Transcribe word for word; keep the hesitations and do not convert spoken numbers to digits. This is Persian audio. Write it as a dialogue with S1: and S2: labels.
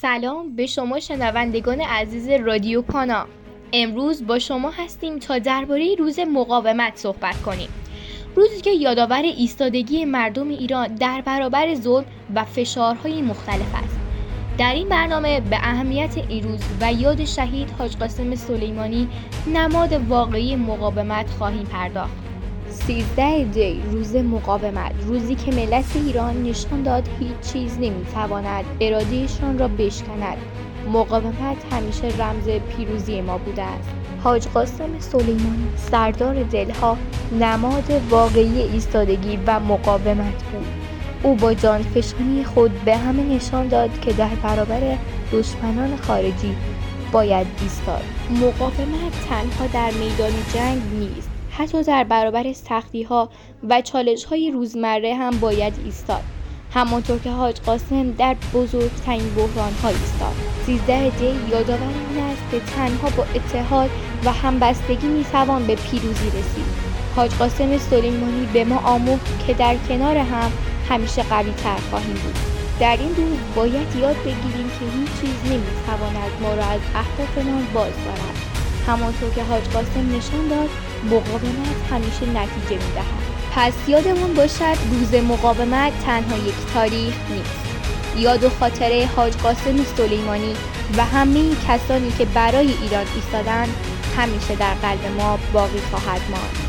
S1: سلام به شما شنوندگان عزیز رادیو پانا. امروز با شما هستیم تا درباره روز مقاومت صحبت کنیم. روزی که یادآور ایستادگی مردم ایران در برابر ظلم و فشارهای مختلف است. در این برنامه به اهمیت این روز و یاد شهید حاج قاسم سلیمانی نماد واقعی مقاومت خواهیم پرداخت. سیزده دی روز مقاومت، روزی که ملت ایران نشان داد هیچ چیز نمیتواند ارادهشان را بشکند. مقاومت همیشه رمز پیروزی ما بوده است. حاج قاسم سلیمانی سردار دلها، نماد واقعی ایستادگی و مقاومت بود. او با جانفشانی خود به همه نشان داد که در برابر دشمنان خارجی باید ایستاد. مقاومت تنها در میدان جنگ نیست، حتی در برابر سختی‌ها و چالش‌های روزمره هم باید ایستاد. همانطور که حاج قاسم در بزرگترین بحران‌ها ایستاد. سیزده دی یادآور این است که تنها با اتحاد و همبستگی می‌توان به پیروزی رسید. حاج قاسم سلیمانی به ما آموخت که در کنار هم همیشه قوی‌تر خواهیم بود. در این روز باید یاد بگیریم که هیچ چیز نمی‌تواند ما را از اهدافمان باز دارد. همانطور که حاج قاسم نشان داد، مقاومت همیشه نتیجه می‌دهد. پس یادمون باشد روز مقاومت تنها یک تاریخ نیست. یاد و خاطره حاج قاسم سلیمانی و همه کسانی که برای ایران ایستادند همیشه در قلب ما باقی خواهد ماند.